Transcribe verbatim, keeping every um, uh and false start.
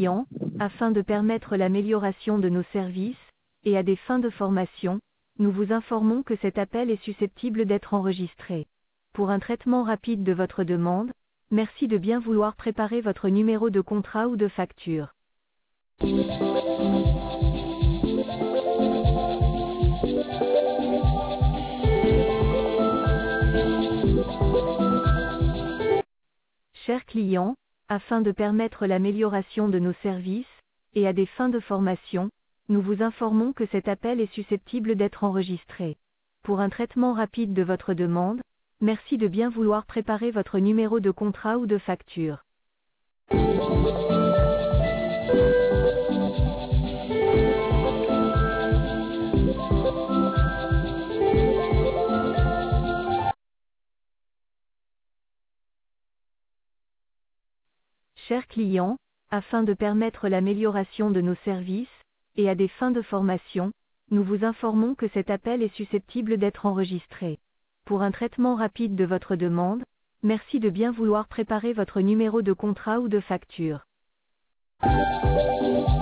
client, afin de permettre l'amélioration de nos services, et à des fins de formation, nous vous informons que cet appel est susceptible d'être enregistré. Pour un traitement rapide de votre demande, merci de bien vouloir préparer votre numéro de contrat ou de facture. Chers clients, afin de permettre l'amélioration de nos services, et à des fins de formation, nous vous informons que cet appel est susceptible d'être enregistré. Pour un traitement rapide de votre demande, merci de bien vouloir préparer votre numéro de contrat ou de facture. Chers clients, afin de permettre l'amélioration de nos services, et à des fins de formation, nous vous informons que cet appel est susceptible d'être enregistré. Pour un traitement rapide de votre demande, merci de bien vouloir préparer votre numéro de contrat ou de facture.